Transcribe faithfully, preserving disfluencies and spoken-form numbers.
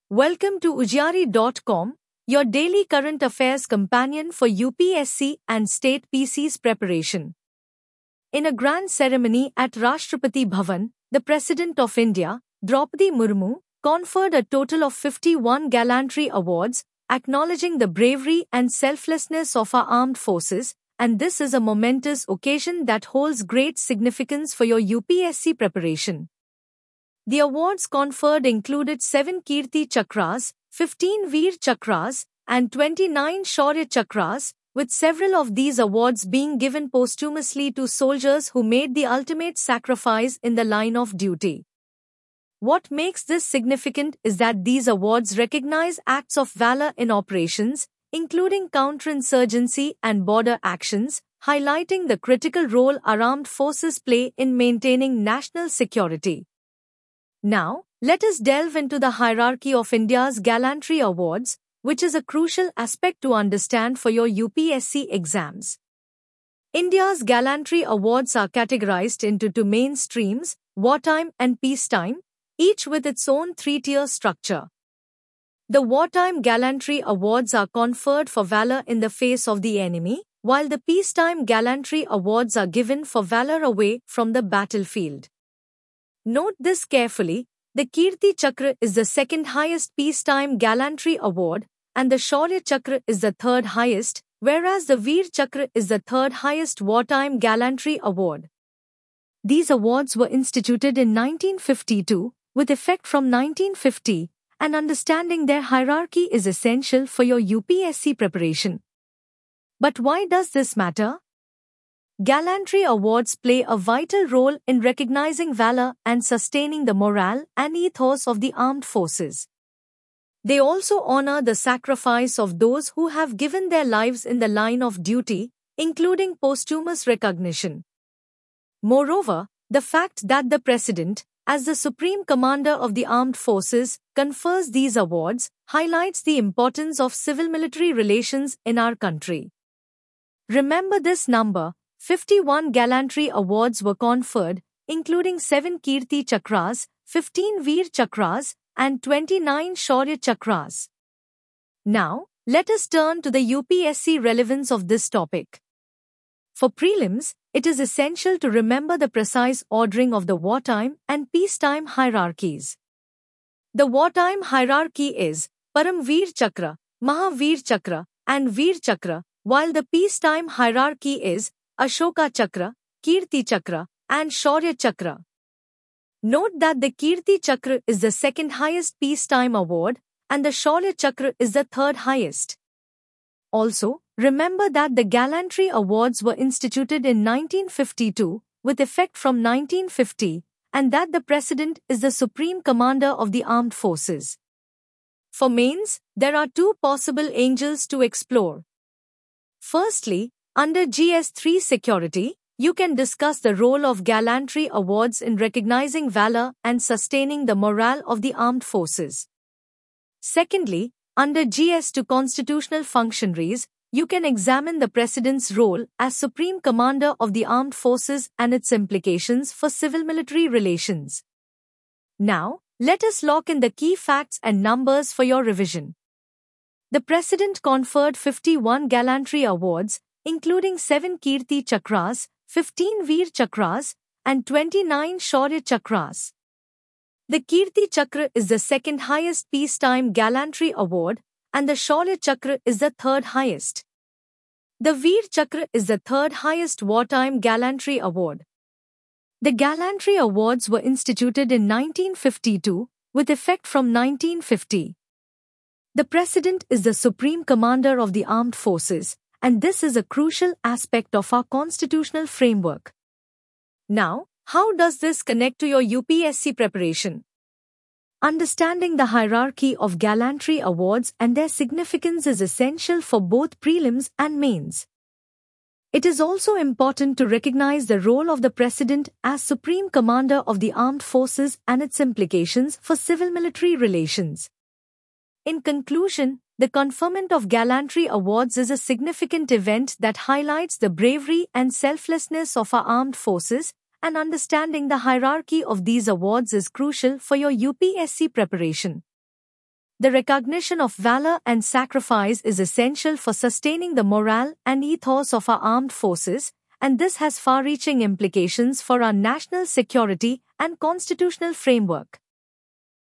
Welcome to Ujari dot com, your daily current affairs companion for U P S C and state P C's preparation. In a grand ceremony at Rashtrapati Bhavan, the President of India, Draupadi Murmu, conferred a total of fifty-one gallantry awards, acknowledging the bravery and selflessness of our armed forces, and this is a momentous occasion that holds great significance for your U P S C preparation. The awards conferred included seven Kirti Chakras, fifteen Veer Chakras, and twenty-nine Shaurya Chakras, with several of these awards being given posthumously to soldiers who made the ultimate sacrifice in the line of duty. What makes this significant is that these awards recognize acts of valor in operations, including counterinsurgency and border actions, highlighting the critical role our armed forces play in maintaining national security. Now, let us delve into the hierarchy of India's Gallantry Awards, which is a crucial aspect to understand for your U P S C exams. India's Gallantry Awards are categorized into two main streams, wartime and peacetime, each with its own three-tier structure. The Wartime Gallantry Awards are conferred for valor in the face of the enemy, while the Peacetime Gallantry Awards are given for valor away from the battlefield. Note this carefully, the Kirti Chakra is the second highest peacetime gallantry award, and the Shaurya Chakra is the third highest, whereas the Veer Chakra is the third highest wartime gallantry award. These awards were instituted in nineteen fifty-two, with effect from nineteen fifty, and understanding their hierarchy is essential for your U P S C preparation. But why does this matter? Gallantry awards play a vital role in recognizing valor and sustaining the morale and ethos of the armed forces. They also honor the sacrifice of those who have given their lives in the line of duty, including posthumous recognition. Moreover, the fact that the President, as the Supreme Commander of the Armed Forces, confers these awards highlights the importance of civil-military relations in our country. Remember this number. fifty-one Gallantry Awards were conferred, including seven Kirti Chakras, fifteen Veer Chakras, and twenty-nine Shaurya Chakras. Now, let us turn to the U P S C relevance of this topic. For prelims, it is essential to remember the precise ordering of the wartime and peacetime hierarchies. The wartime hierarchy is Param Veer Chakra, Mahaveer Chakra, and Veer Chakra, while the peacetime hierarchy is Ashoka Chakra, Kirti Chakra, and Shaurya Chakra. Note that the Kirti Chakra is the second highest peacetime award, and the Shaurya Chakra is the third highest. Also, remember that the Gallantry Awards were instituted in nineteen fifty-two, with effect from nineteen fifty, and that the President is the Supreme Commander of the Armed Forces. For mains, there are two possible angles to explore. Firstly, under G S three Security, you can discuss the role of Gallantry Awards in recognizing valor and sustaining the morale of the armed forces. Secondly, under G S two Constitutional Functionaries, you can examine the President's role as Supreme Commander of the Armed Forces and its implications for civil-military relations. Now, let us lock in the key facts and numbers for your revision. The President conferred fifty-one Gallantry Awards, including seven Kirti Chakras, fifteen Veer Chakras, and twenty-nine Shaurya Chakras. The Kirti Chakra is the second highest peacetime gallantry award, and the Shaurya Chakra is the third highest. The Veer Chakra is the third highest wartime gallantry award. The Gallantry Awards were instituted in nineteen fifty-two, with effect from nineteen fifty. The President is the Supreme Commander of the Armed Forces, and this is a crucial aspect of our constitutional framework. Now, how does this connect to your U P S C preparation? Understanding the hierarchy of Gallantry Awards and their significance is essential for both prelims and mains. It is also important to recognize the role of the President as Supreme Commander of the Armed Forces and its implications for civil-military relations. In conclusion, the conferment of Gallantry Awards is a significant event that highlights the bravery and selflessness of our armed forces, and understanding the hierarchy of these awards is crucial for your U P S C preparation. The recognition of valor and sacrifice is essential for sustaining the morale and ethos of our armed forces, and this has far-reaching implications for our national security and constitutional framework.